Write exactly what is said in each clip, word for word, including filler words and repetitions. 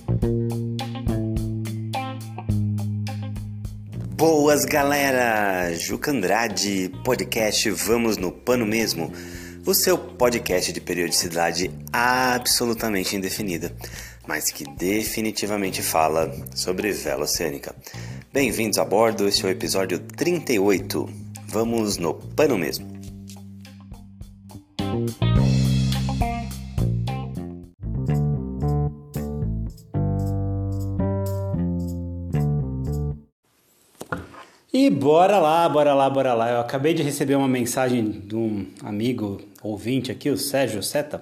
Boas, galera! Juca Andrade, podcast Vamos no Pano Mesmo, o seu podcast de periodicidade absolutamente indefinida, mas que definitivamente fala sobre vela oceânica. Bem-vindos a bordo, este é o episódio trinta e oito. Vamos no Pano Mesmo. E bora lá, bora lá, bora lá. Eu acabei de receber uma mensagem de um amigo ouvinte aqui, o Sérgio Seta,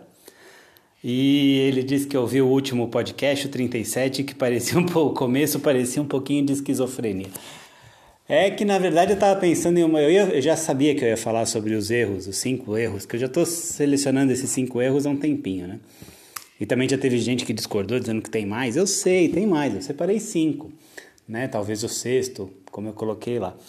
e ele disse que ouviu o último podcast, o trinta e sete, que parecia um pouco, o começo parecia um pouquinho de esquizofrenia. É que, na verdade, eu estava pensando em uma... Eu, ia, eu já sabia que eu ia falar sobre os erros, os cinco erros, que eu já estou selecionando esses cinco erros há um tempinho, né? E também já teve gente que discordou, dizendo que tem mais. Eu sei, tem mais, eu separei cinco, né? Talvez o sexto, como eu coloquei lá.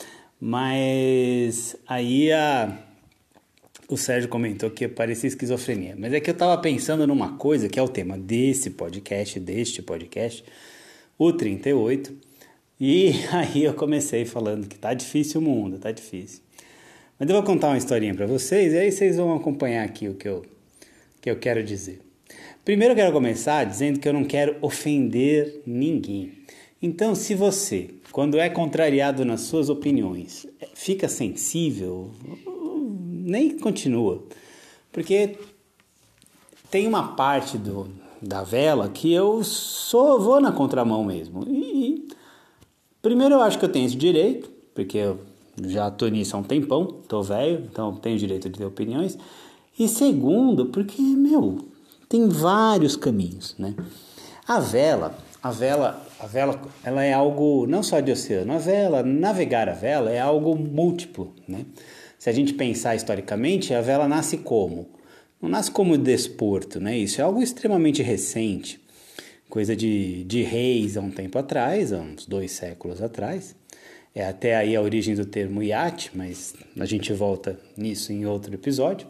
Mas aí a... o Sérgio comentou que parecia esquizofrenia. Mas é que eu estava pensando numa coisa que é o tema desse podcast, deste podcast, o trinta e oito. E aí eu comecei falando que tá difícil o mundo, tá difícil. Mas eu vou contar uma historinha para vocês e aí vocês vão acompanhar aqui o que eu, que eu quero dizer. Primeiro eu quero começar dizendo que eu não quero ofender ninguém. Então, se você, quando é contrariado nas suas opiniões, fica sensível, nem continua. Porque tem uma parte do, da vela que eu só vou na contramão mesmo. E, primeiro, eu acho que eu tenho esse direito, porque eu já estou nisso há um tempão, estou velho, então tenho direito de ter opiniões. E segundo, porque, meu, tem vários caminhos, né? A vela... A vela, a vela, ela é algo não só de oceano. A vela, navegar a vela é algo múltiplo, né? Se a gente pensar historicamente, a vela nasce como? Não nasce como desporto, né? Isso é algo extremamente recente, coisa de, de reis há um tempo atrás, há uns dois séculos atrás. É até aí a origem do termo iate, mas a gente volta nisso em outro episódio.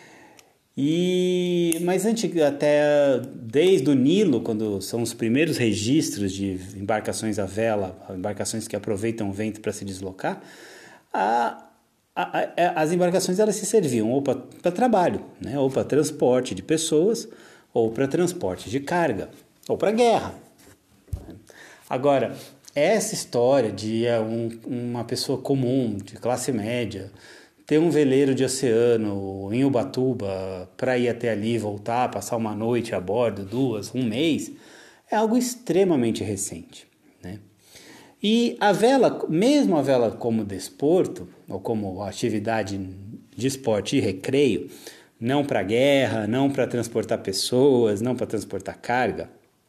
E, mas antes, até desde o Nilo, quando são os primeiros registros de embarcações à vela, embarcações que aproveitam o vento para se deslocar, a, a, a, as embarcações elas se serviam ou para trabalho, né, ou para transporte de pessoas, ou para transporte de carga, ou para guerra. Agora, essa história de um, uma pessoa comum, de classe média, ter um veleiro de oceano em Ubatuba para ir até ali, voltar, passar uma noite a bordo, duas, um mês, é algo extremamente recente, né? E a vela, mesmo a vela como desporto, ou como atividade de esporte e recreio, não para guerra, não para transportar pessoas, não para transportar carga,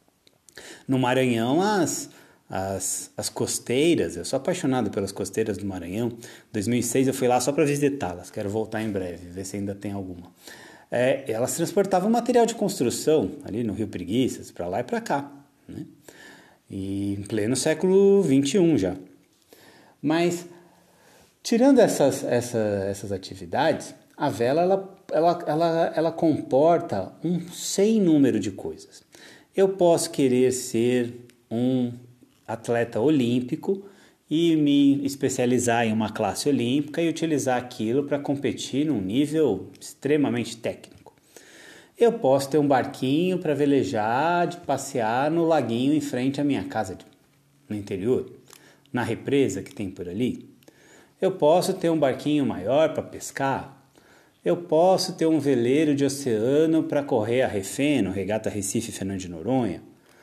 no Maranhão as... As, as costeiras, eu sou apaixonado pelas costeiras do Maranhão. Em dois mil e seis eu fui lá só para visitá-las, quero voltar em breve, ver se ainda tem alguma. É, elas transportavam material de construção ali no Rio Preguiças, para lá e para cá, né? E em pleno século vinte e um já. Mas, tirando essas, essa, essas atividades, a vela ela, ela, ela, ela comporta um sem número de coisas. Eu posso querer ser um atleta olímpico e me especializar em uma classe olímpica e utilizar aquilo para competir num nível extremamente técnico. Eu posso ter um barquinho para velejar, de passear no laguinho em frente à minha casa no interior, na represa que tem por ali. Eu posso ter um barquinho maior para pescar. Eu posso ter um veleiro de oceano para correr a Refeno, Regata Recife Fernando de Noronha.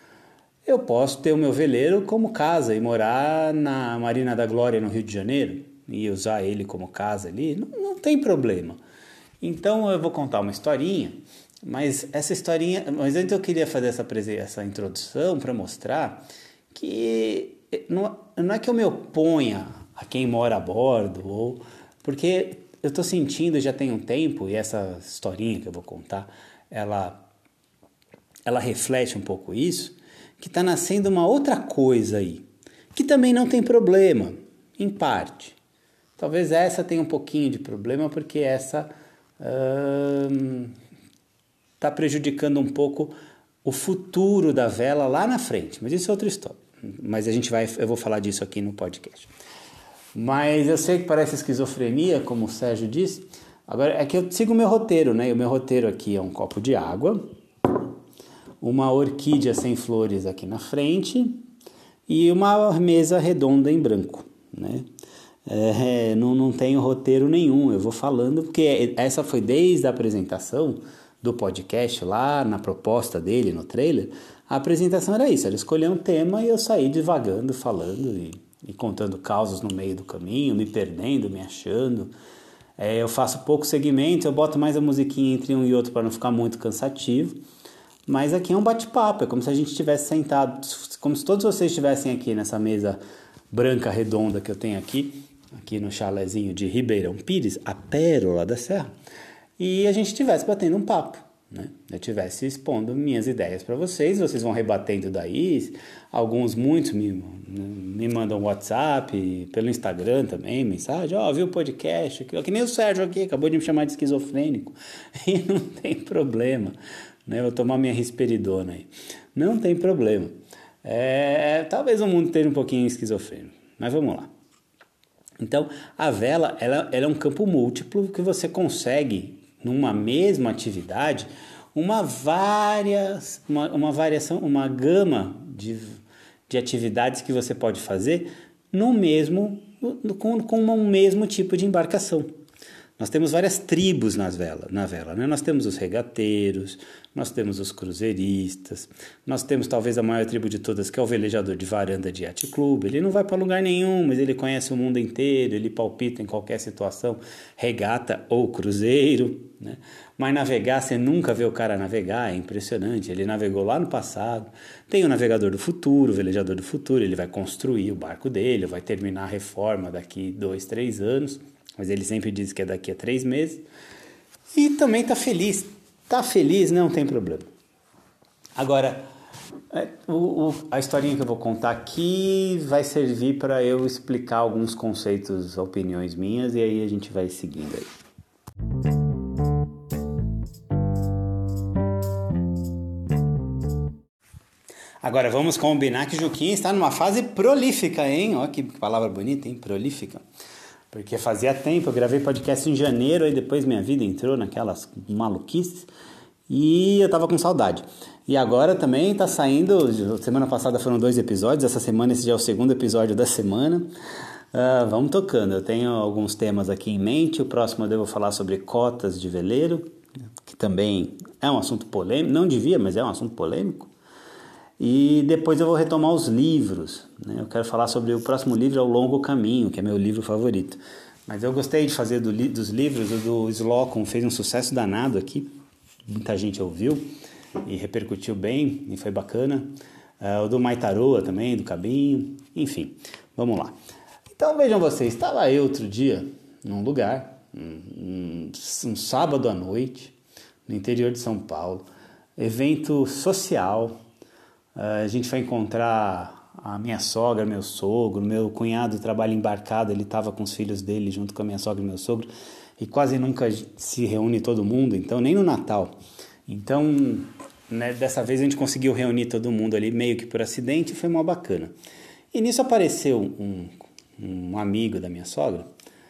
Eu posso ter o meu veleiro como casa e morar na Marina da Glória, no Rio de Janeiro, e usar ele como casa ali, não, não tem problema. Então eu vou contar uma historinha, mas essa historinha, mas antes eu queria fazer essa, essa introdução para mostrar que não, não é que eu me oponha a quem mora a bordo, ou, porque eu estou sentindo já tem um tempo, e essa historinha que eu vou contar, ela, ela reflete um pouco isso, que está nascendo uma outra coisa aí, que também não tem problema, em parte. Talvez essa tenha um pouquinho de problema, porque essa está hum, prejudicando um pouco o futuro da vela lá na frente, mas isso é outra história. Mas a gente vai, eu vou falar disso aqui no podcast. Mas eu sei que parece esquizofrenia, como o Sérgio disse. Agora é que eu sigo o meu roteiro, né? E o meu roteiro aqui é um copo de água, uma orquídea sem flores aqui na frente e uma mesa redonda em branco, né? É, não, não tenho roteiro nenhum, eu vou falando, porque essa foi desde a apresentação do podcast lá, na proposta dele, no trailer. A apresentação era isso, era escolher um tema e eu saí divagando, falando e, e contando causos no meio do caminho, me perdendo, me achando. É, eu faço pouco segmento, eu boto mais a musiquinha entre um e outro para não ficar muito cansativo. Mas aqui é um bate-papo, é como se a gente estivesse sentado, como se todos vocês estivessem aqui nessa mesa branca redonda que eu tenho aqui, aqui no chalezinho de Ribeirão Pires, a Pérola da Serra, e a gente estivesse batendo um papo, né? Eu estivesse expondo minhas ideias para vocês, vocês vão rebatendo daí, alguns, muitos me, me mandam WhatsApp, pelo Instagram também, mensagem, ó, oh, viu o podcast, que nem o Sérgio aqui, acabou de me chamar de esquizofrênico, e não tem problema, né? Eu vou tomar minha risperidona aí, não tem problema, é, talvez o mundo esteja um pouquinho esquizofrênico, mas vamos lá. Então, a vela ela, ela é um campo múltiplo que você consegue, numa mesma atividade, uma, várias, uma, uma variação, uma gama de, de atividades que você pode fazer no mesmo, com, com um mesmo tipo de embarcação. Nós temos várias tribos nas vela, na vela, né? Nós temos os regateiros, nós temos os cruzeiristas, nós temos talvez a maior tribo de todas, que é o velejador de varanda de yacht club. Ele não vai para lugar nenhum, mas ele conhece o mundo inteiro, ele palpita em qualquer situação, regata ou cruzeiro, né? Mas navegar, você nunca vê o cara navegar, é impressionante. Ele navegou lá no passado. Tem o navegador do futuro, o velejador do futuro, ele vai construir o barco dele, vai terminar a reforma daqui dois, três anos. Mas ele sempre diz que é daqui a três meses. E também tá feliz. Tá feliz, não tem problema. Agora, o, o, a historinha que eu vou contar aqui vai servir para eu explicar alguns conceitos, opiniões minhas, e aí a gente vai seguindo aí. Agora vamos combinar que Juquinha está numa fase prolífica, hein? Olha que palavra bonita, hein? Prolífica. Porque fazia tempo, eu gravei podcast em janeiro, aí depois minha vida entrou naquelas maluquices e eu tava com saudade. E agora também tá saindo, semana passada foram dois episódios, essa semana esse já é o segundo episódio da semana. Uh, vamos tocando, eu tenho alguns temas aqui em mente, o próximo eu devo falar sobre cotas de veleiro, que também é um assunto polêmico, não devia, mas é um assunto polêmico. E depois eu vou retomar os livros, né? Eu quero falar sobre o próximo livro, é O Longo Caminho, que é meu livro favorito. Mas eu gostei de fazer do, dos livros, o do Slocum fez um sucesso danado aqui, muita gente ouviu e repercutiu bem, e foi bacana. Uh, o do Maitaroa também, do Cabinho, enfim, vamos lá. Então vejam vocês, estava eu outro dia num lugar, um, um, um sábado à noite, no interior de São Paulo, evento social. Uh, a gente vai encontrar a minha sogra, meu sogro, meu cunhado trabalha embarcado, ele estava com os filhos dele junto com a minha sogra e meu sogro, e quase nunca se reúne todo mundo, então nem no Natal. Então, né, dessa vez a gente conseguiu reunir todo mundo ali, meio que por acidente, e foi mó bacana. E nisso apareceu um, um amigo da minha sogra,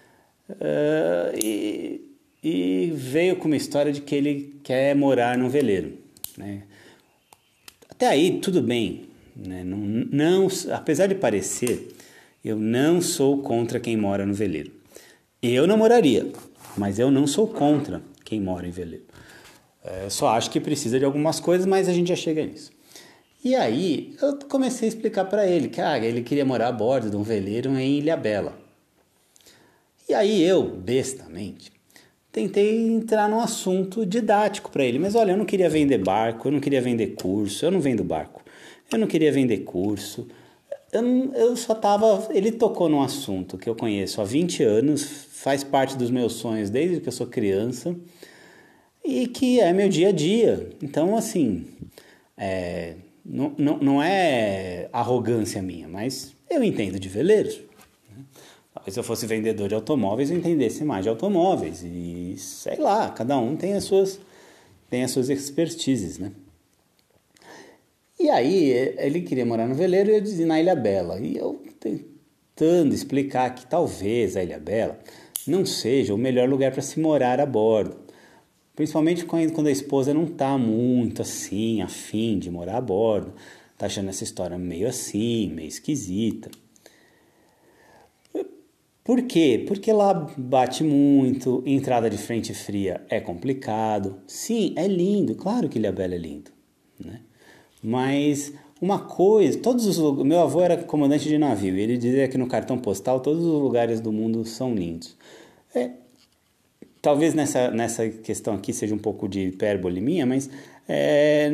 uh, e, e veio com uma história de que ele quer morar num veleiro, né? Até aí, tudo bem, né? Não, não, apesar de parecer, eu não sou contra quem mora no veleiro. Eu não moraria, mas eu não sou contra quem mora em veleiro. Eu só acho que precisa de algumas coisas, mas a gente já chega nisso. E aí, eu comecei a explicar para ele que ah, ele queria morar a bordo de um veleiro em Ilhabela. E aí eu, bestamente, tentei entrar num assunto didático para ele. Mas olha, eu não queria vender barco, eu não queria vender curso, eu não vendo barco. Eu não queria vender curso. Eu, eu só tava... Ele tocou num assunto que eu conheço há vinte anos, faz parte dos meus sonhos desde que eu sou criança e que é meu dia a dia. Então, assim, é, não, não, não é arrogância minha, mas eu entendo de veleiros. Se eu fosse vendedor de automóveis, eu entendesse mais de automóveis. E, sei lá, cada um tem as suas, tem as suas expertises, né? aí ele queria morar no veleiro e eu dizia na Ilhabela. E eu tentando explicar que talvez a Ilhabela não seja o melhor lugar para se morar a bordo. Principalmente quando a esposa não está muito assim, afim de morar a bordo. Está achando essa história meio assim, meio esquisita. Por quê? Porque lá bate muito, entrada de frente fria é complicado. Sim, é lindo, claro que Ilhabela é lindo, né? Mas uma coisa, todos os meu avô era comandante de navio e ele dizia que no cartão postal todos os lugares do mundo são lindos. É, talvez nessa, nessa questão aqui seja um pouco de hipérbole minha, mas é,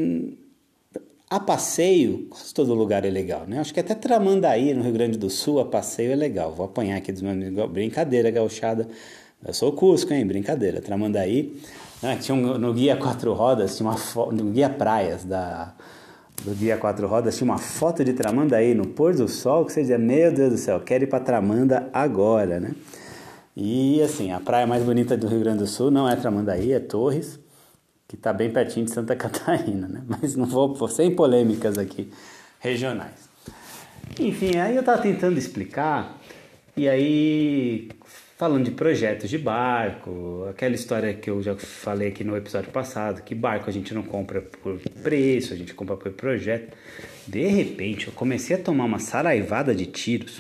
a passeio, quase todo lugar é legal, né? Acho que até Tramandaí, no Rio Grande do Sul, a passeio é legal. Vou apanhar aqui dos meus amigos. Brincadeira, gauchada. Eu sou o Cusco, hein? Brincadeira. Tramandaí. Né? Tinha um, no Guia Quatro Rodas, tinha uma fo... no Guia Praias da, do Guia Quatro Rodas, tinha uma foto de Tramandaí no pôr do sol, que você dizia, meu Deus do céu, quero ir para Tramanda agora, né? E assim, a praia mais bonita do Rio Grande do Sul não é Tramandaí, é Torres, que está bem pertinho de Santa Catarina, né? Mas não vou, vou sem polêmicas aqui regionais. Enfim, aí eu estava tentando explicar, e aí falando de projetos de barco, aquela história que eu já falei aqui no episódio passado, que barco a gente não compra por preço, a gente compra por projeto. De repente eu comecei a tomar uma saraivada de tiros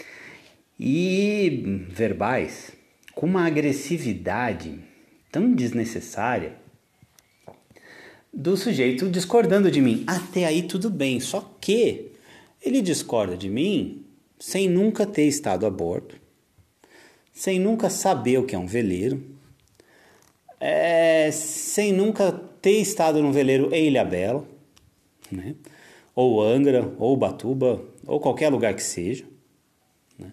e verbais com uma agressividade tão desnecessária, do sujeito discordando de mim. Até aí tudo bem, só que ele discorda de mim sem nunca ter estado a bordo, sem nunca saber o que é um veleiro, é, sem nunca ter estado num veleiro em Ilhabela, né? Ou Angra, ou Ubatuba, ou qualquer lugar que seja, né?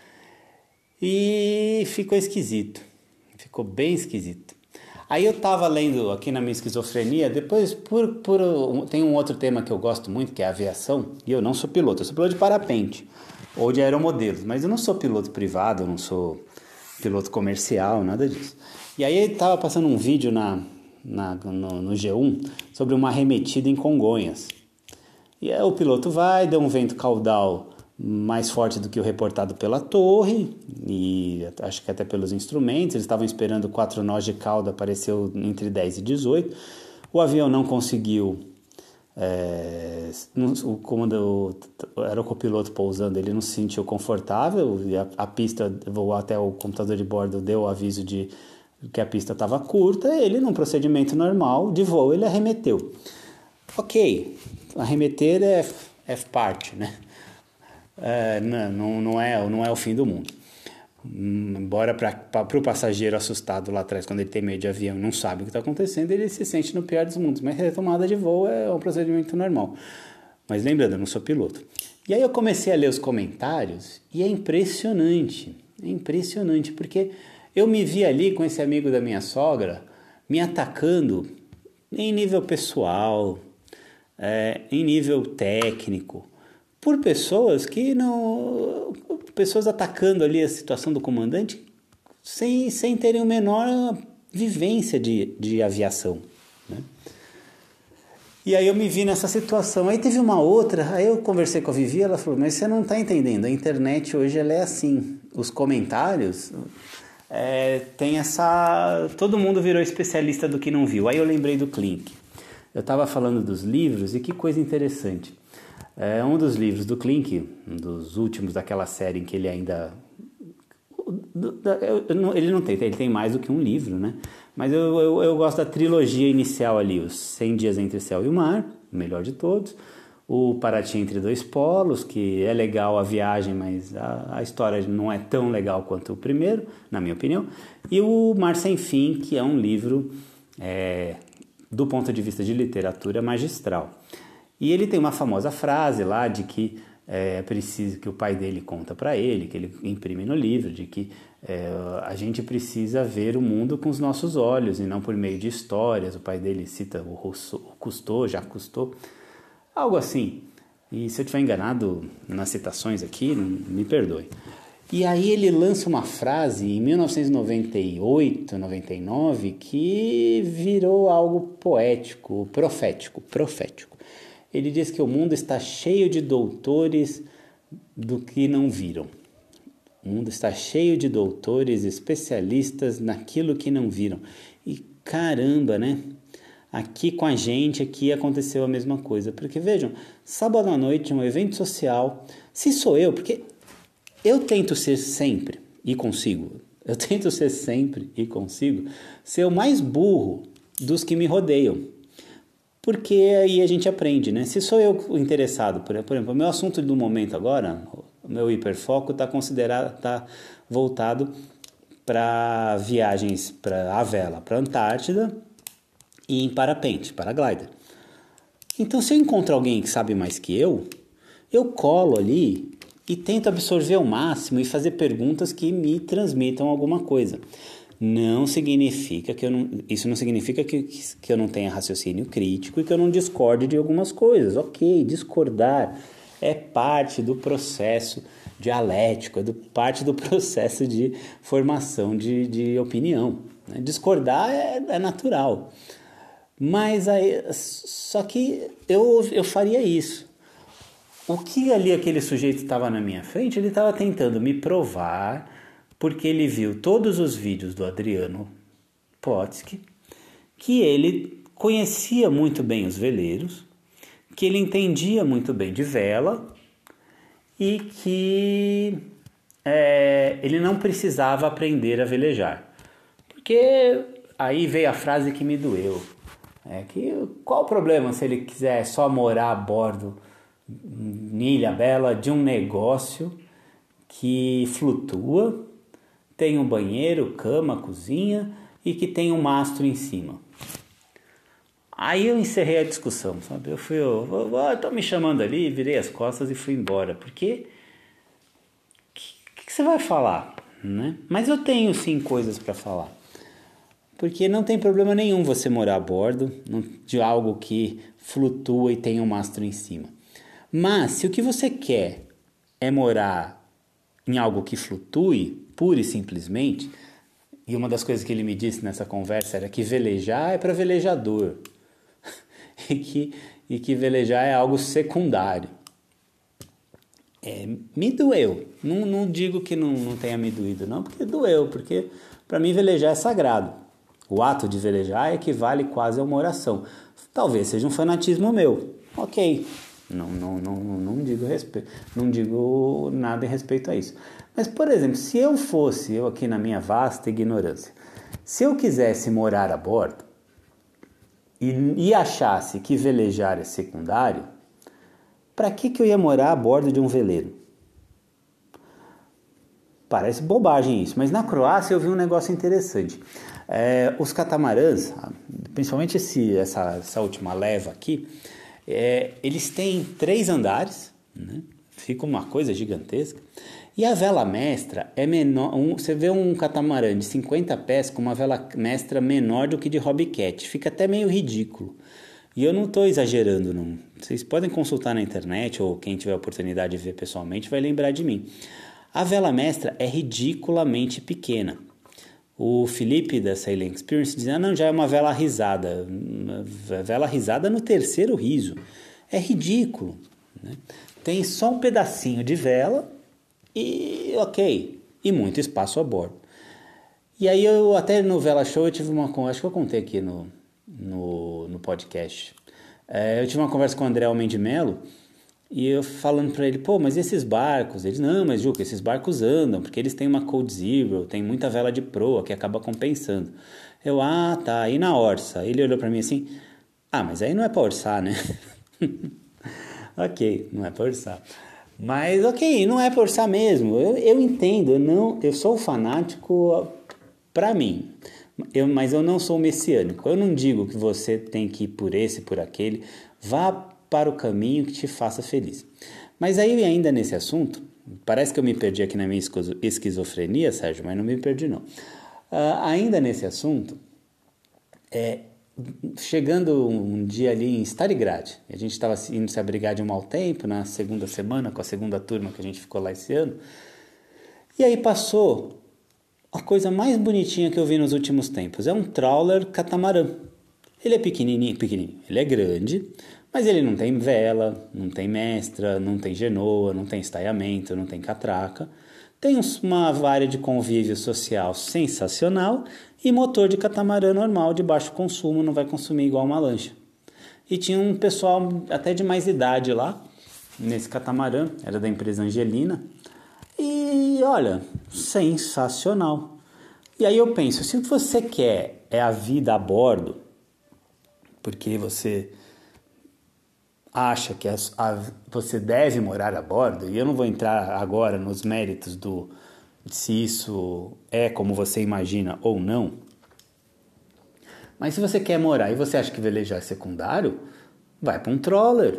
E ficou esquisito, ficou bem esquisito. Aí eu estava lendo aqui na minha esquizofrenia, depois por, por, tem um outro tema que eu gosto muito, que é a aviação, e eu não sou piloto, eu sou piloto de parapente, ou de aeromodelos, mas eu não sou piloto privado, eu não sou piloto comercial, nada disso. E aí estava passando um vídeo na, na, no, no G um sobre uma arremetida em Congonhas. E aí o piloto vai, deu um vento caudal mais forte do que o reportado pela torre, e acho que até pelos instrumentos, eles estavam esperando quatro nós de cauda, apareceu entre dez e dezoito, o avião não conseguiu, é, o, comando, era o copiloto pousando, ele não se sentiu confortável, e a, a pista, voou até o computador de bordo, deu o aviso de que a pista estava curta, ele num procedimento normal de voo, ele arremeteu. Ok, arremeter é, é parte, né? É, não, não, é, não é o fim do mundo. Embora para o passageiro assustado lá atrás, quando ele tem medo de avião e não sabe o que está acontecendo, ele se sente no pior dos mundos. Mas retomada de voo é um procedimento normal. Mas lembrando, eu não sou piloto. E aí eu comecei a ler os comentários e é impressionante. É impressionante, porque eu me vi ali com esse amigo da minha sogra me atacando em nível pessoal, é, em nível técnico, por pessoas que não... pessoas atacando ali a situação do comandante sem, sem terem a menor vivência de, de aviação, né? E aí eu me vi nessa situação. Aí teve uma outra, aí eu conversei com a Vivi, ela falou, mas você não está entendendo, a internet hoje ela é assim, os comentários... É, tem essa... todo mundo virou especialista do que não viu. Aí eu lembrei do Klink. Eu estava falando dos livros e que coisa interessante. É, um dos livros do Klink, um dos últimos daquela série em que ele ainda... Ele não tem, ele tem mais do que um livro, né? Mas eu, eu, eu gosto da trilogia inicial ali, os cem Dias Entre o Céu e o Mar, o melhor de todos. O Paraty Entre Dois Polos, que é legal a viagem, mas a, a história não é tão legal quanto o primeiro, na minha opinião. E o Mar Sem Fim, que é um livro, é, do ponto de vista de literatura, magistral. E ele tem uma famosa frase lá de que é preciso, que o pai dele conta para ele, que ele imprime no livro, de que é, a gente precisa ver o mundo com os nossos olhos e não por meio de histórias. O pai dele cita o, Rousseau, o Cousteau, Jacques Cousteau, algo assim. E se eu estiver enganado nas citações aqui, me perdoe. E aí ele lança uma frase em mil novecentos e noventa e oito, noventa e nove, que virou algo poético, profético, profético. Ele diz que o mundo está cheio de doutores do que não viram. O mundo está cheio de doutores especialistas naquilo que não viram. E caramba, né? Aqui com a gente, aqui aconteceu a mesma coisa. Porque vejam, sábado à noite, um evento social. Se sou eu, porque eu tento ser sempre, e consigo, eu tento ser sempre, e consigo, ser o mais burro dos que me rodeiam. Porque aí a gente aprende, né? Se sou eu interessado, por exemplo, o meu assunto do momento agora, o meu hiperfoco está considerado, está voltado para viagens para a vela, para a Antártida e em parapente, paraglider. Então, se eu encontro alguém que sabe mais que eu, eu colo ali e tento absorver ao máximo e fazer perguntas que me transmitam alguma coisa. Não significa que eu não, isso não significa que, que eu não tenha raciocínio crítico e que eu não discorde de algumas coisas. Ok, discordar é parte do processo dialético, é do, parte do processo de formação de, de opinião. Né? Discordar é, é natural. Mas aí, só que eu, eu faria isso. O que ali aquele sujeito estava na minha frente, ele estava tentando me provar, porque ele viu todos os vídeos do Adriano Plotsky, que ele conhecia muito bem os veleiros, que ele entendia muito bem de vela e que é, ele não precisava aprender a velejar. Porque aí veio a frase que me doeu. É que, qual o problema se ele quiser só morar a bordo em Ilhabela de um negócio que flutua, tem um banheiro, cama, cozinha e que tem um mastro em cima? Aí eu encerrei a discussão, sabe? Eu fui, eu, eu tô me chamando ali, virei as costas e fui embora, porque o que, que você vai falar, né? Mas eu tenho sim coisas para falar, porque não tem problema nenhum você morar a bordo de algo que flutua e tem um mastro em cima. Mas se o que você quer é morar em algo que flutue, pura e simplesmente, e uma das coisas que ele me disse nessa conversa era que velejar é para velejador, e, que, e que velejar é algo secundário. É, me doeu. Não, não digo que não, não tenha me doído, não, porque doeu, porque para mim velejar é sagrado. O ato de velejar equivale quase a uma oração. Talvez seja um fanatismo meu. Ok. Não, não, não, não, digo respeito, não digo nada em respeito a isso. Mas, por exemplo, se eu fosse, eu aqui na minha vasta ignorância, se eu quisesse morar a bordo e, e achasse que velejar é secundário, para que, que eu ia morar a bordo de um veleiro? Parece bobagem isso, mas na Croácia eu vi um negócio interessante. É, os catamarãs, principalmente esse, essa, essa última leva aqui, É, eles têm três andares, né? Fica uma coisa gigantesca, e a vela mestra é menor. Um, você vê um catamarã de cinquenta pés com uma vela mestra menor do que de Hobbycat, fica até meio ridículo. E eu não estou exagerando, não. Vocês podem consultar na internet, ou quem tiver a oportunidade de ver pessoalmente vai lembrar de mim. A vela mestra é ridiculamente pequena. O Felipe da Sailing Experience diz, ah, não, já é uma vela risada. Vela risada no terceiro riso. É ridículo, né? Tem só um pedacinho de vela e ok, e muito espaço a bordo. E aí eu até no Vela Show eu tive uma conversa, acho que eu contei aqui no, no, no podcast. É, eu tive uma conversa com o André Almeida Melo, e eu falando para ele, pô, mas esses barcos? Eles, não, mas Juca, esses barcos andam, porque eles têm uma Code Zero, tem muita vela de proa que acaba compensando. Eu, ah, tá, e na orça? Ele olhou para mim assim, ah, mas aí não é para orçar, né? Ok, não é para orçar. Mas ok, não é para orçar mesmo, eu, eu entendo, eu, não, eu sou fanático para mim, eu, mas eu não sou messiânico. Eu não digo que você tem que ir por esse, por aquele, vá para o caminho que te faça feliz. Mas aí ainda nesse assunto, parece que eu me perdi aqui na minha esquizofrenia, Sérgio, mas não me perdi não. Uh, ainda nesse assunto, é, chegando um dia ali em Starigrad, a gente estava indo se abrigar de um mau tempo, na segunda semana, com a segunda turma que a gente ficou lá esse ano, e aí passou a coisa mais bonitinha que eu vi nos últimos tempos, é um trawler catamarã. Ele é pequenininho, pequenininho, ele é grande, Mas ele não tem vela, não tem mestra, não tem genoa, não tem estaiamento, não tem catraca. Tem uma área de convívio social sensacional e motor de catamarã normal de baixo consumo, não vai consumir igual uma lancha. E tinha um pessoal até de mais idade lá, nesse catamarã, era da empresa Angelina. E olha, sensacional. E aí eu penso, se você quer é a vida a bordo, porque você acha que a, a, você deve morar a bordo, e eu não vou entrar agora nos méritos do se isso é como você imagina ou não, mas se você quer morar e você acha que velejar é secundário, vai para um trawler.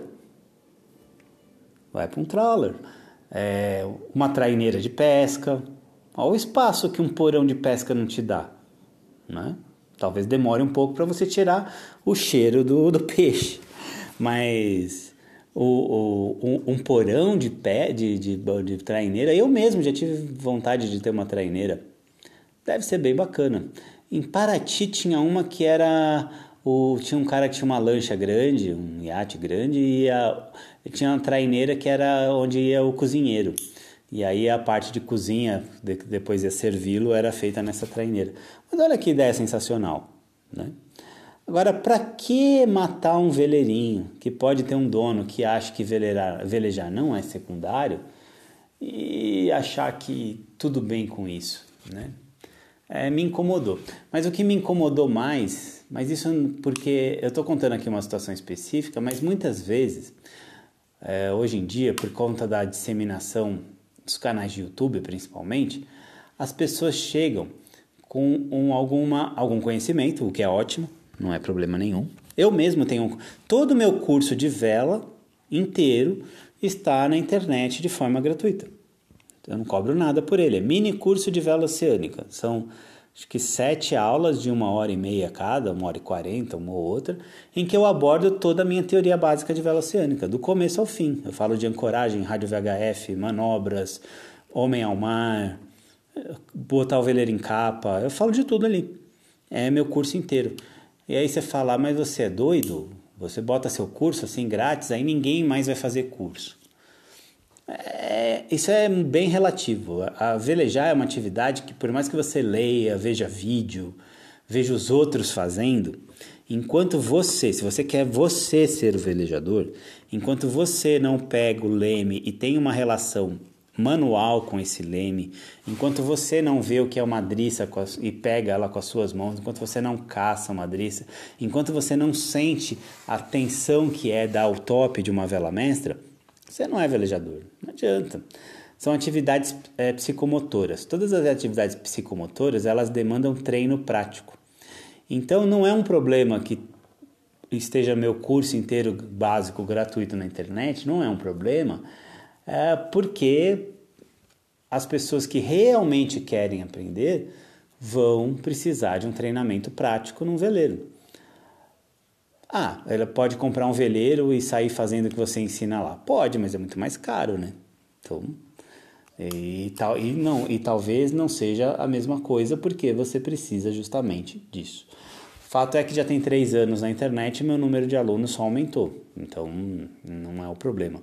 Vai para um trawler. É, uma traineira de pesca. Olha o espaço que um porão de pesca não te dá, né? Talvez demore um pouco para você tirar o cheiro do, do peixe. Mas o, o, um, um porão de, pé, de, de, de traineira, eu mesmo já tive vontade de ter uma traineira. Deve ser bem bacana. Em Paraty tinha uma que era... O, tinha um cara que tinha uma lancha grande, um iate grande, e a, tinha uma traineira que era onde ia o cozinheiro. E aí a parte de cozinha, de, depois ia servi-lo, era feita nessa traineira. Mas olha que ideia sensacional, né? Agora, para que matar um veleirinho que pode ter um dono que acha que velejar, velejar não é secundário e achar que tudo bem com isso, né? É, me incomodou. Mas o que me incomodou mais, mas isso porque eu estou contando aqui uma situação específica, mas muitas vezes, é, hoje em dia, por conta da disseminação dos canais de YouTube principalmente, as pessoas chegam com um, alguma, algum conhecimento, o que é ótimo, não é problema nenhum. Eu mesmo tenho... Todo o meu curso de vela inteiro está na internet de forma gratuita. Eu não cobro nada por ele. É mini curso de vela oceânica. São, acho que, sete aulas de uma hora e meia cada, uma hora e quarenta, uma ou outra, em que eu abordo toda a minha teoria básica de vela oceânica, do começo ao fim. Eu falo de ancoragem, rádio V H F, manobras, homem ao mar, botar o veleiro em capa. Eu falo de tudo ali. É meu curso inteiro. E aí você fala, mas você é doido? Você bota seu curso assim grátis, aí ninguém mais vai fazer curso. É, isso é bem relativo. A velejar é uma atividade que, por mais que você leia, veja vídeo, veja os outros fazendo, enquanto você, se você quer você ser o velejador, enquanto você não pega o leme e tem uma relação manual com esse leme, enquanto você não vê o que é uma driça e pega ela com as suas mãos, enquanto você não caça uma driça, enquanto você não sente a tensão que é dar o top de uma vela mestra, você não é velejador, não adianta. São atividades é, psicomotoras. Todas as atividades psicomotoras, elas demandam treino prático. Então, não é um problema que esteja meu curso inteiro básico gratuito na internet, não é um problema, é porque as pessoas que realmente querem aprender vão precisar de um treinamento prático num veleiro. Ah, ela pode comprar um veleiro e sair fazendo o que você ensina lá. Pode, mas é muito mais caro, né? Então, e, tal, e, não, e talvez não seja a mesma coisa porque você precisa justamente disso. Fato é que já tem três anos na internet e meu número de alunos só aumentou. Então, não é o problema.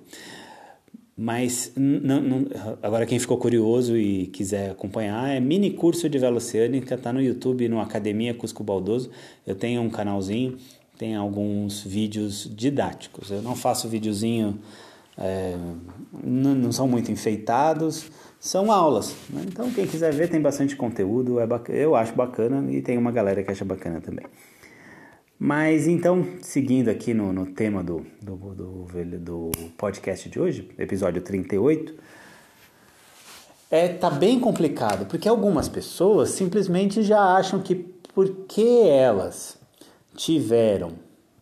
Mas, não, não, agora quem ficou curioso e quiser acompanhar, é mini curso de vela oceânica, tá no YouTube, no Academia Cusco Baldoso. Eu tenho um canalzinho, tem alguns vídeos didáticos. Eu não faço videozinho, é, não, não são muito enfeitados, são aulas, né? Então quem quiser ver tem bastante conteúdo, é bacana, eu acho bacana e tem uma galera que acha bacana também. Mas então, seguindo aqui no, no tema do, do, do, do podcast de hoje, episódio trinta e oito, é, tá bem complicado, porque algumas pessoas simplesmente já acham que porque elas tiveram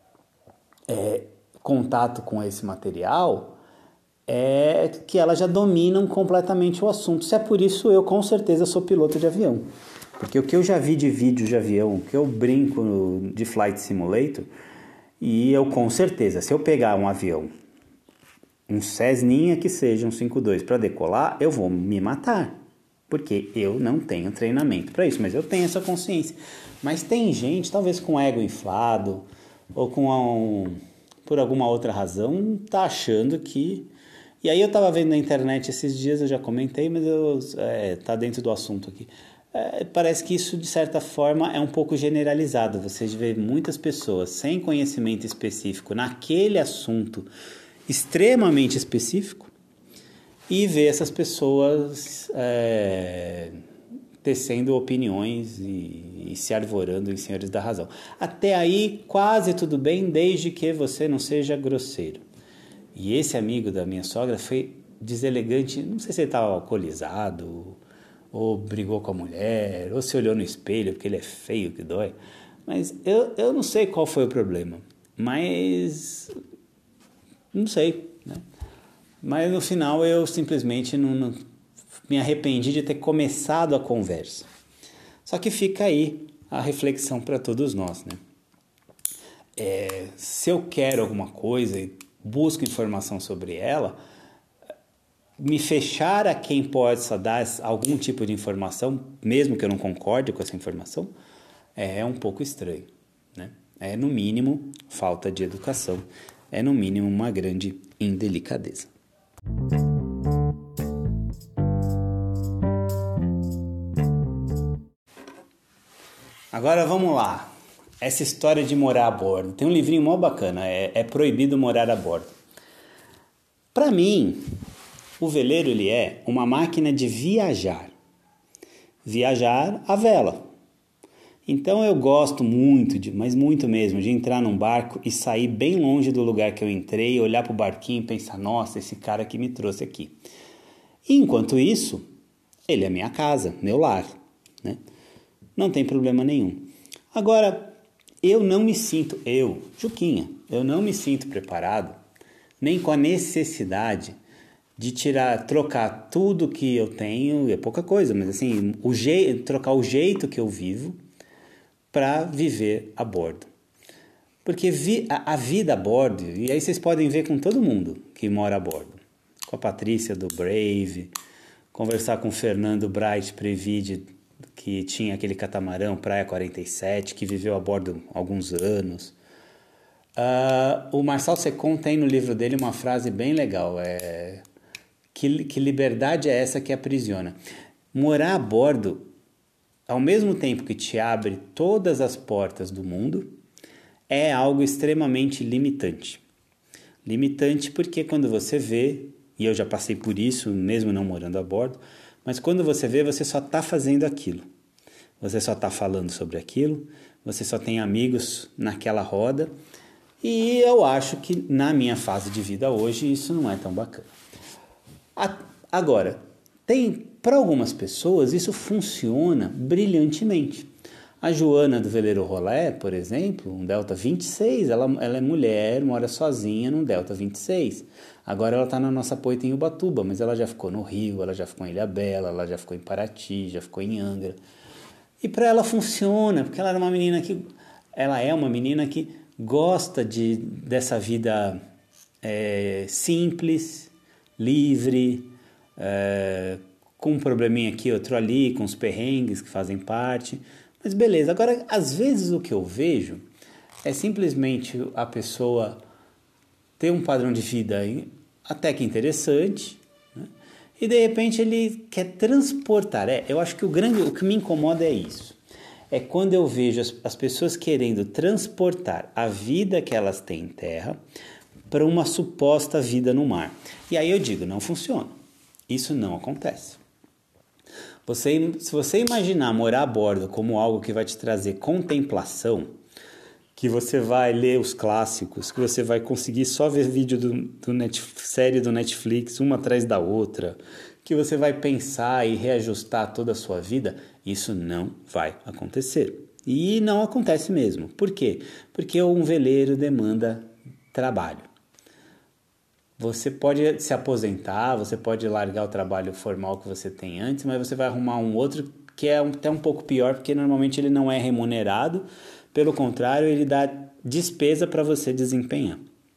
é, contato com esse material, é que elas já dominam completamente o assunto. Se é por isso, eu com certeza sou piloto de avião. Porque o que eu já vi de vídeo de avião, o que eu brinco de Flight Simulator, e eu com certeza, se eu pegar um avião, um Cessninha que seja, um cinquenta e dois, para decolar, eu vou me matar. Porque eu não tenho treinamento para isso, mas eu tenho essa consciência. Mas tem gente, talvez com ego inflado, ou com um, por alguma outra razão, tá achando que... E aí eu estava vendo na internet esses dias, eu já comentei, mas eu, é, tá dentro do assunto aqui. É, parece que isso, de certa forma, é um pouco generalizado. Você vê muitas pessoas sem conhecimento específico naquele assunto extremamente específico e vê essas pessoas é, tecendo opiniões e, e se arvorando em senhores da razão. Até aí, quase tudo bem, desde que você não seja grosseiro. E esse amigo da minha sogra foi deselegante, não sei se ele estava alcoolizado, ou brigou com a mulher, ou se olhou no espelho porque ele é feio que dói. Mas eu, eu não sei qual foi o problema, mas não sei, né? Mas no final eu simplesmente não, não me arrependi de ter começado a conversa. Só que fica aí a reflexão para todos nós, né? É, se eu quero alguma coisa e busco informação sobre ela, me fechar a quem pode só dar algum tipo de informação, mesmo que eu não concorde com essa informação, é um pouco estranho, né? É, no mínimo, falta de educação. É, no mínimo, uma grande indelicadeza. Agora vamos lá. Essa história de morar a bordo. Tem um livrinho mó bacana, é, é Proibido Morar a Bordo. Para mim, o veleiro ele é uma máquina de viajar. Viajar à vela. Então eu gosto muito, de, mas muito mesmo, de entrar num barco e sair bem longe do lugar que eu entrei, olhar para o barquinho e pensar, nossa, esse cara que me trouxe aqui. E enquanto isso, ele é minha casa, meu lar, né? Não tem problema nenhum. Agora, eu não me sinto, eu, Juquinha, eu não me sinto preparado, nem com a necessidade de tirar, trocar tudo que eu tenho, é pouca coisa, mas assim, o je, trocar o jeito que eu vivo para viver a bordo. Porque vi, a, a vida a bordo, e aí vocês podem ver com todo mundo que mora a bordo. Com a Patrícia do Brave, conversar com o Fernando Bright Previde, que tinha aquele catamarão Praia quarenta e sete, que viveu a bordo há alguns anos. Uh, o Marçal Secon tem no livro dele uma frase bem legal, é... Que, que liberdade é essa que aprisiona? Morar a bordo, ao mesmo tempo que te abre todas as portas do mundo, é algo extremamente limitante. Limitante porque quando você vê, e eu já passei por isso, mesmo não morando a bordo, mas quando você vê, você só está fazendo aquilo. Você só está falando sobre aquilo, você só tem amigos naquela roda, e eu acho que na minha fase de vida hoje isso não é tão bacana. Agora, tem, para algumas pessoas isso funciona brilhantemente. A Joana do Veleiro Rolé, por exemplo, um Delta vinte e seis, ela, ela é mulher, mora sozinha num Delta vinte e seis. Agora ela está na nossa Poita em Ubatuba, mas ela já ficou no Rio, ela já ficou em Ilhabela, ela já ficou em Paraty, já ficou em Angra. E para ela funciona, porque ela era uma menina que, ela é uma menina que gosta de, dessa vida é, simples, livre, é, com um probleminha aqui, outro ali, com os perrengues que fazem parte. Mas beleza, agora às vezes o que eu vejo é simplesmente a pessoa ter um padrão de vida até que interessante, né? E de repente ele quer transportar. É, eu acho que o grande, o que me incomoda é isso. É quando eu vejo as, as pessoas querendo transportar a vida que elas têm em terra para uma suposta vida no mar. E aí eu digo, não funciona. Isso não acontece. Você, se você imaginar morar a bordo como algo que vai te trazer contemplação, que você vai ler os clássicos, que você vai conseguir só ver vídeo do, do net, série do Netflix, uma atrás da outra, que você vai pensar e reajustar toda a sua vida, isso não vai acontecer. E não acontece mesmo. Por quê? Porque um veleiro demanda trabalho. Você pode se aposentar, você pode largar o trabalho formal que você tem antes, mas você vai arrumar um outro que é até um pouco pior, porque normalmente ele não é remunerado, pelo contrário, ele dá despesa para você desempenhar.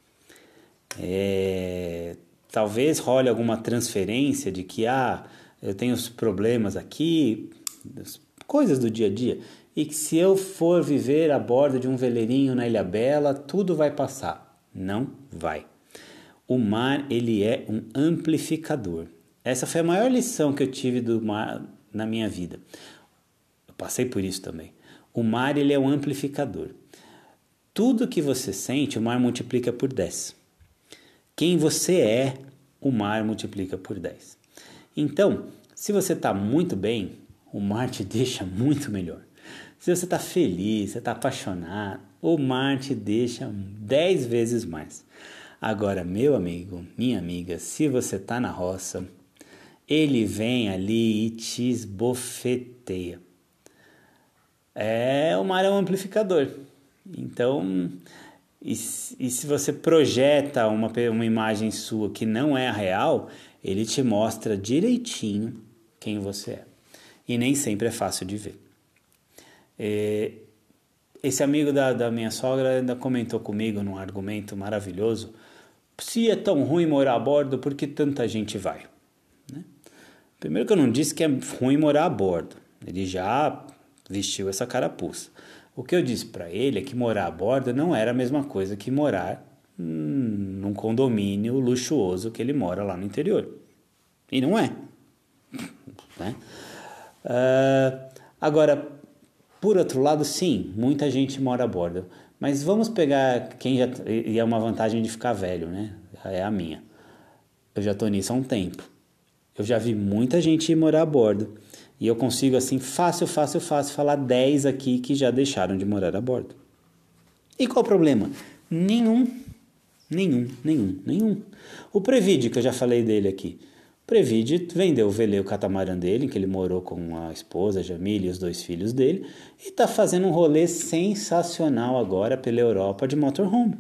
É, talvez role alguma transferência de que, ah, eu tenho os problemas aqui, coisas do dia a dia, e que se eu for viver a bordo de um veleirinho na Ilhabela, tudo vai passar. Não vai. O mar, ele é um amplificador. Essa foi a maior lição que eu tive do mar na minha vida. Eu passei por isso também. O mar, ele é um amplificador. Tudo que você sente, o mar multiplica por dez. Quem você é, o mar multiplica por dez. Então, se você está muito bem, o mar te deixa muito melhor. Se você está feliz, você está apaixonado, o mar te deixa dez vezes mais. Agora, meu amigo, minha amiga, se você está na roça, ele vem ali e te esbofeteia. É, o mar é um amplificador. Então, e, e se você projeta uma, uma imagem sua que não é a real, ele te mostra direitinho quem você é. E nem sempre é fácil de ver. É, esse amigo da, da minha sogra ainda comentou comigo num argumento maravilhoso: se é tão ruim morar a bordo, por que tanta gente vai? Né? Primeiro que eu não disse que é ruim morar a bordo. Ele já vestiu essa carapuça. O que eu disse para ele é que morar a bordo não era a mesma coisa que morar hum, num condomínio luxuoso que ele mora lá no interior. E não é. Né? Uh, agora, por outro lado, sim, muita gente mora a bordo. Mas vamos pegar quem já... E é uma vantagem de ficar velho, né? É a minha. Eu já tô nisso há um tempo. Eu já vi muita gente ir morar a bordo. E eu consigo, assim, fácil, fácil, fácil, falar dez aqui que já deixaram de morar a bordo. E qual o problema? Nenhum. Nenhum, nenhum, nenhum. O Previde, que eu já falei dele aqui. O Previde vendeu o veleiro, o catamarã dele, que ele morou com a esposa, a Jamile, e os dois filhos dele, e está fazendo um rolê sensacional agora pela Europa de motorhome.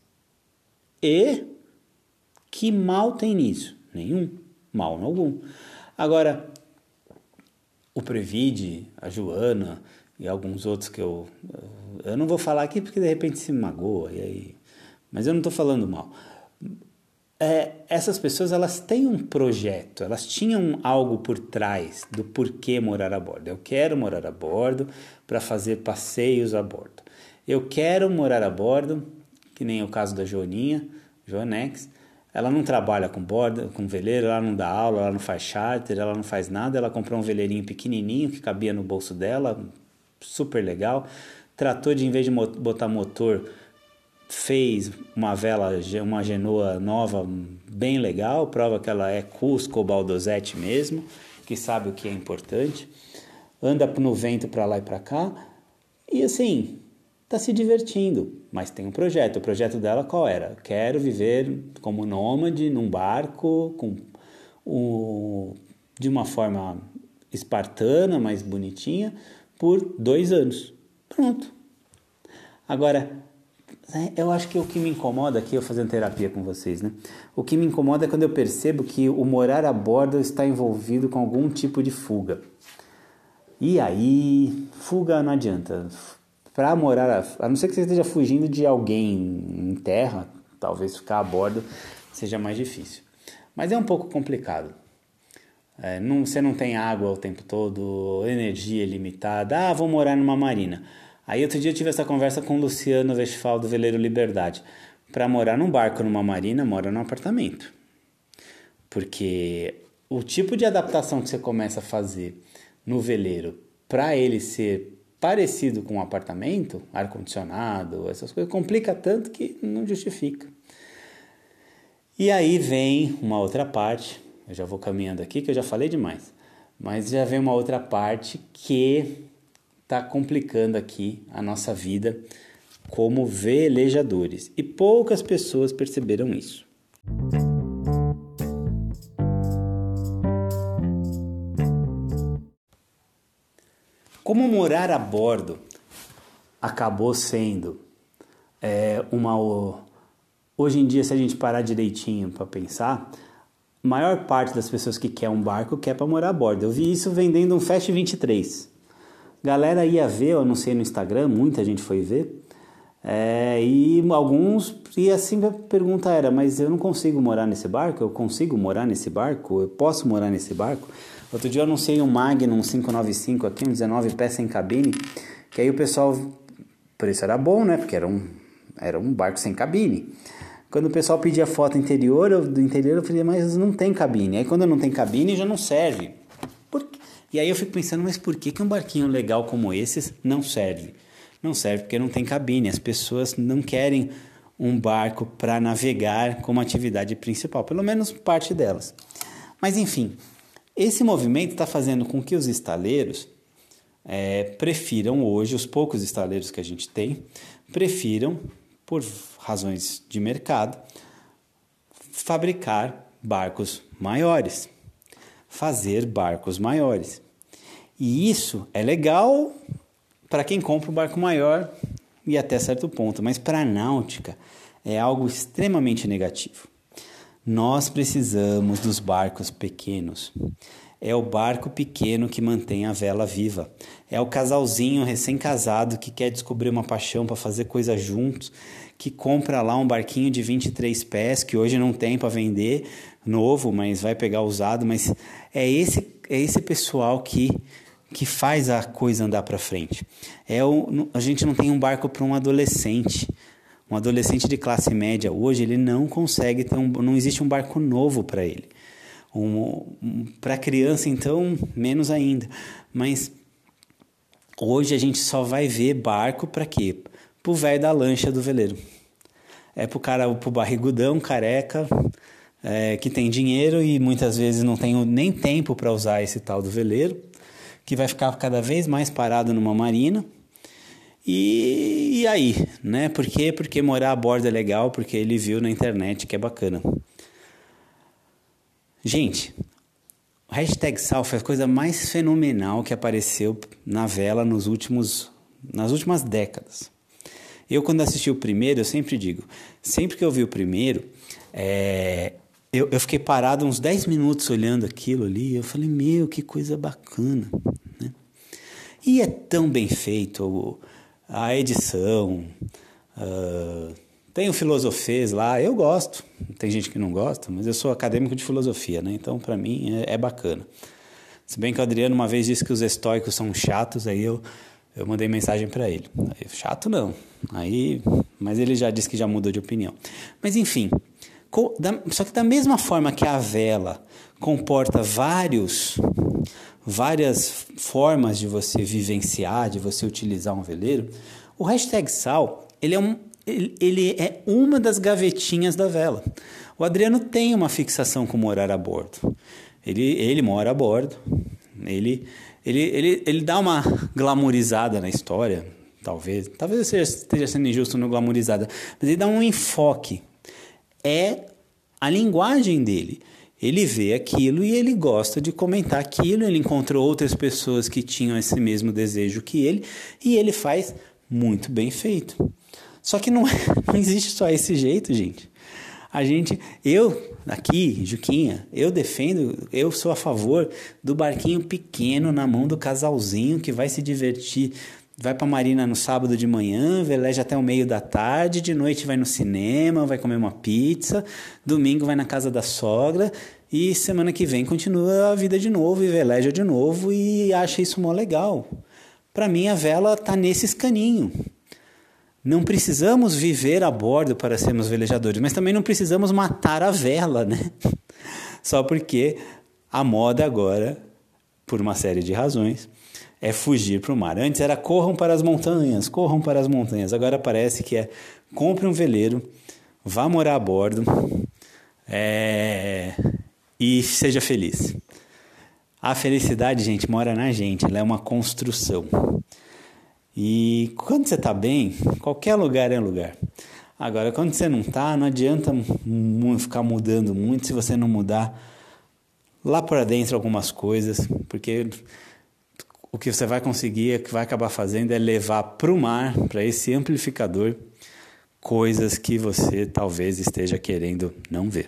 E que mal tem nisso? Nenhum. Mal algum. Agora, o Previde, a Joana e alguns outros que eu... Eu não vou falar aqui porque de repente se magoa, e aí, mas eu não estou falando mal. É, essas pessoas, elas têm um projeto, elas tinham algo por trás do porquê morar a bordo. Eu quero morar a bordo para fazer passeios a bordo. Eu quero morar a bordo, que nem o caso da Joaninha, Joanex. Ela não trabalha com bordo, com veleiro, ela não dá aula, ela não faz charter, ela não faz nada. Ela comprou um veleirinho pequenininho que cabia no bolso dela, super legal. Tratou de, em vez de botar motor, fez uma vela, uma genoa nova, bem legal. Prova que ela é Cusco Baldozete mesmo, que sabe o que é importante. Anda no vento para lá e para cá. E assim, tá se divertindo. Mas tem um projeto. O projeto dela qual era? Quero viver como nômade num barco com o, de uma forma espartana, mais bonitinha, por dois anos. Pronto. Agora, eu acho que o que me incomoda aqui, eu fazendo terapia com vocês, né? O que me incomoda é quando eu percebo que o morar a bordo está envolvido com algum tipo de fuga. E aí, fuga não adianta. Para morar, a não ser que você esteja fugindo de alguém em terra, talvez ficar a bordo seja mais difícil. Mas é um pouco complicado. É, não, você não tem água o tempo todo, energia limitada. Ah, vou morar numa marina. Aí outro dia eu tive essa conversa com o Luciano Westphal do Veleiro Liberdade. Para morar num barco, numa marina, mora num apartamento. Porque o tipo de adaptação que você começa a fazer no veleiro para ele ser parecido com um apartamento, ar-condicionado, essas coisas, complica tanto que não justifica. E aí vem uma outra parte, eu já vou caminhando aqui que eu já falei demais, mas já vem uma outra parte que está complicando aqui a nossa vida como velejadores. E poucas pessoas perceberam isso. Como morar a bordo acabou sendo é, uma... Hoje em dia, se a gente parar direitinho para pensar, a maior parte das pessoas que quer um barco quer para morar a bordo. Eu vi isso vendendo um Fast vinte e três. Galera ia ver, eu anunciei no Instagram, muita gente foi ver. É, e alguns... E assim a pergunta era, mas eu não consigo morar nesse barco? Eu consigo morar nesse barco? Eu posso morar nesse barco? Outro dia eu anunciei um Magnum cinco nove cinco aqui, um dezenove pés sem cabine, que aí o pessoal, o preço era bom, né, porque era um, era um barco sem cabine. Quando o pessoal pedia foto interior, eu, do interior, eu falei, mas não tem cabine. Aí quando não tem cabine, já não serve. Por quê? E aí eu fico pensando, mas por que, que um barquinho legal como esse não serve? Não serve porque não tem cabine. As pessoas não querem um barco para navegar como atividade principal, pelo menos parte delas. Mas enfim, esse movimento está fazendo com que os estaleiros é, prefiram hoje, os poucos estaleiros que a gente tem, prefiram, por razões de mercado, fabricar barcos maiores, fazer barcos maiores. E isso é legal para quem compra um barco maior e até certo ponto, mas para a náutica é algo extremamente negativo. Nós precisamos dos barcos pequenos. É o barco pequeno que mantém a vela viva. É o casalzinho recém-casado que quer descobrir uma paixão para fazer coisa juntos, que compra lá um barquinho de vinte e três pés, que hoje não tem para vender, novo, mas vai pegar usado. Mas é esse, é esse pessoal que, que faz a coisa andar para frente. É o, a gente não tem um barco para um adolescente. Um adolescente de classe média hoje, ele não consegue ter um, não existe um barco novo para ele. Um, um, para criança, então, menos ainda. Mas hoje a gente só vai ver barco para quê? Pro velho da lancha do veleiro. É pro cara, pro barrigudão, careca, é, que tem dinheiro e muitas vezes não tem nem tempo para usar esse tal do veleiro, que vai ficar cada vez mais parado numa marina. E, e aí, né? Por quê? Porque morar a bordo é legal, porque ele viu na internet que é bacana. Gente, o hashtag Sal foi a coisa mais fenomenal que apareceu na vela nos últimos, nas últimas décadas. Eu, quando assisti o primeiro, eu sempre digo, sempre que eu vi o primeiro, é, eu, eu fiquei parado uns dez minutos olhando aquilo ali, eu falei, meu, que coisa bacana, né? E é tão bem feito, a edição, uh, tem o Filosofês lá, eu gosto, tem gente que não gosta, mas eu sou acadêmico de filosofia, né? Então para mim é, é bacana. Se bem que o Adriano uma vez disse que os estoicos são chatos, aí eu, eu mandei mensagem para ele. Aí, chato não, aí, mas ele já disse que já mudou de opinião. Mas enfim, com, da, só que da mesma forma que a vela comporta vários, várias formas de você vivenciar, de você utilizar um veleiro, o hashtag Sal, ele é um Ele é uma das gavetinhas da vela. O Adriano tem uma fixação com morar a bordo. Ele, ele mora a bordo. Ele, ele, ele, ele dá uma glamourizada na história. Talvez. Talvez eu esteja sendo injusto no glamourizada. Mas ele dá um enfoque. É a linguagem dele. Ele vê aquilo e ele gosta de comentar aquilo. Ele encontrou outras pessoas que tinham esse mesmo desejo que ele. E ele faz muito bem feito. Só que não, não existe só esse jeito, gente. A gente, eu aqui, Juquinha, eu defendo, eu sou a favor do barquinho pequeno na mão do casalzinho que vai se divertir. Vai pra marina no sábado de manhã, veleja até o meio da tarde, de noite vai no cinema, vai comer uma pizza, domingo vai na casa da sogra e semana que vem continua a vida de novo e veleja de novo e acha isso mó legal. Pra mim a vela tá nesse caninho. Não precisamos viver a bordo para sermos velejadores, mas também não precisamos matar a vela, né? Só porque a moda agora, por uma série de razões, é fugir para o mar. Antes era corram para as montanhas, corram para as montanhas. Agora parece que é compre um veleiro, vá morar a bordo é... e seja feliz. A felicidade, gente, mora na gente, ela é uma construção. E quando você está bem, qualquer lugar é lugar. Agora, quando você não está, não adianta ficar mudando muito se você não mudar lá para dentro algumas coisas, porque o que você vai conseguir, o que vai acabar fazendo é levar para o mar, para esse amplificador, coisas que você talvez esteja querendo não ver.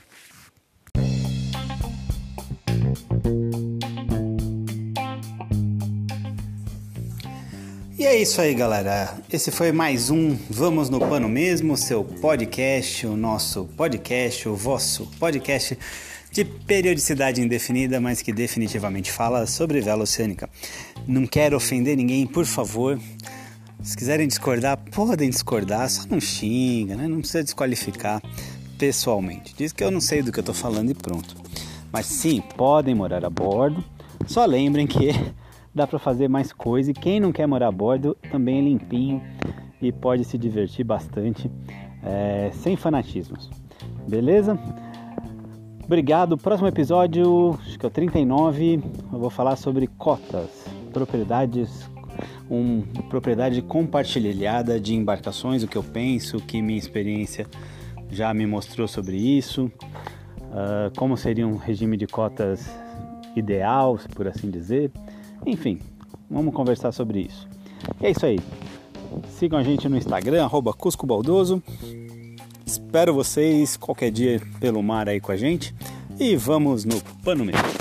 E é isso aí, galera. Esse foi mais um Vamos no Pano Mesmo, seu podcast, o nosso podcast, o vosso podcast de periodicidade indefinida, mas que definitivamente fala sobre vela oceânica. Não quero ofender ninguém, por favor. Se quiserem discordar, podem discordar, só não xinga, né? Não precisa desqualificar pessoalmente. Diz que eu não sei do que eu tô falando e pronto. Mas sim, podem morar a bordo. Só lembrem que dá para fazer mais coisa e quem não quer morar a bordo também é limpinho e pode se divertir bastante, é, sem fanatismos. Beleza? Obrigado. Próximo episódio, acho que é o trinta e nove, eu vou falar sobre cotas, propriedades, um, propriedade compartilhada de embarcações, o que eu penso, o que minha experiência já me mostrou sobre isso, uh, como seria um regime de cotas ideal, por assim dizer. Enfim, vamos conversar sobre isso. E é isso aí. Sigam a gente no Instagram, arroba Cusco Baldoso. Espero vocês qualquer dia pelo mar aí com a gente. E vamos no Pano Mesmo.